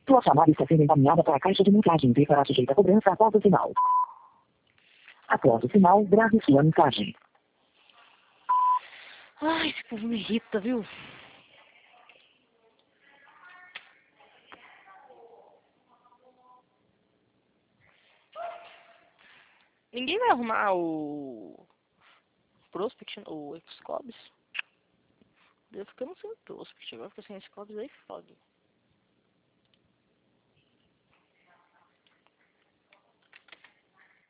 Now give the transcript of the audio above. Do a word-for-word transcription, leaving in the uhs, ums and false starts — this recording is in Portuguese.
Sua chamada está sendo encaminhada para a caixa de mensagem e será sujeita a cobrança após o sinal. Após o sinal, grave sua mensagem. Ai, esse povo me irrita, viu? Ninguém vai arrumar o Prospect, o Xcobs. Eu ficando sem o Prospect, agora fica sem Xcobs aí foda.